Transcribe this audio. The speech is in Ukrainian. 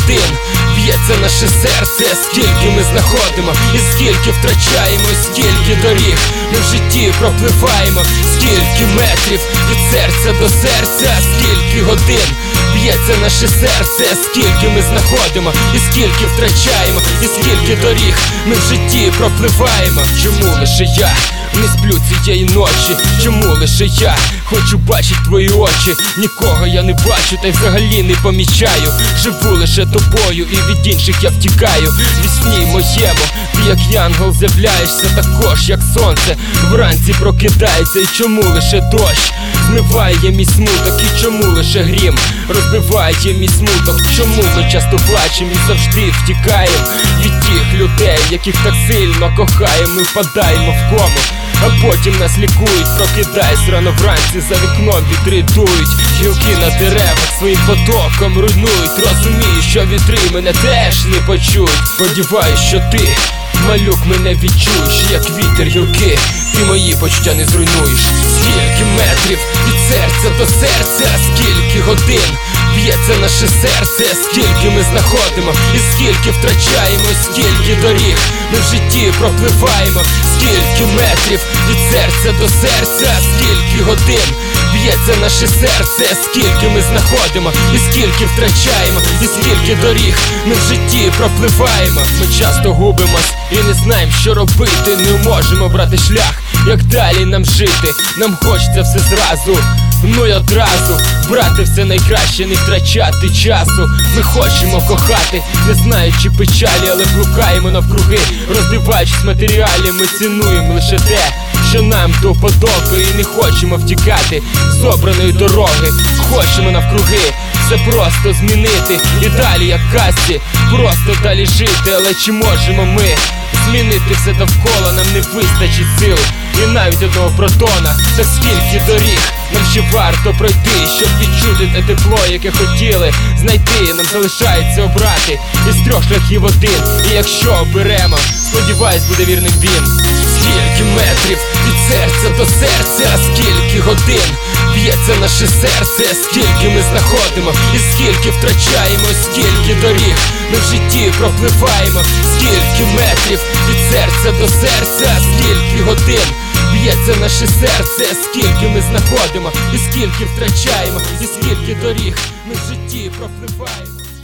годин б'ється наше серце, скільки ми знаходимо, і скільки втрачаємо, і скільки доріг ми в житті пропливаємо, скільки метрів від серця до серця, скільки годин б'ється наше серце, скільки ми знаходимо, і скільки втрачаємо, і скільки доріг ми в житті пропливаємо. Чому лише я не сплю цієї ночі? Чому лише я хочу бачити твої очі? Нікого я не бачу, та й взагалі не помічаю. Живу лише тобою, і від інших я втікаю. Вісні моєму ти як янгол з'являєшся, також як сонце вранці прокидається. І чому лише дощ змиває мій смуток? І чому лише грім розбиває мій смуток? Чому ми часто плачемо і завжди втікаємо від тих людей, яких так сильно кохаємо? Ми впадаємо в кому, а потім нас лікують. Прокидаюсь рано вранці, за вікном вітри дують, гілки на деревах своїм потоком руйнують. Розумію, що вітри мене теж не почують. Сподіваюсь, що ти, малюк, мене відчуєш, як вітер гілки, ти мої почуття не зруйнуєш. Скільки метрів від серця до серця, скільки годин б'ється наше серце, скільки ми знаходимо, і скільки втрачаємо, і скільки доріг ми в житті пропливаємо, скільки метрів від серця до серця, скільки годин б'ється наше серце, скільки ми знаходимо, і скільки втрачаємо, і скільки доріг ми в житті пропливаємо. Ми часто губимось і не знаємо, що робити, не можемо брати шлях, як далі нам жити. Нам хочеться все зразу, ну й одразу брати все найкраще, не втрачати часу. Ми хочемо кохати, не знаючи печалі, але блукаємо навкруги, роздиваючись матеріалі. Ми цінуємо лише те, що нам до вподоби, і не хочемо втікати з обраної дороги. Хочемо навкруги все просто змінити, і далі, як в казці, просто далі жити. Але чи можемо ми змінити все довкола? Нам не вистачить сил і навіть одного протона. Так скільки доріг нам ще варто пройти, щоб відчути те тепло, яке хотіли знайти. Нам залишається обрати із трьох шляхів один, і якщо оберемо, сподіваюсь, буде вірним він. Скільки метрів від серця до серця, скільки годин б'ється наше серце, скільки ми знаходимо, і скільки втрачаємо, і скільки доріг ми в житті пропливаємо, скільки метрів від серця до серця, скільки годин б'ється наше серце, скільки ми знаходимо, і скільки втрачаємо, і скільки доріг ми в житті пропливаємо.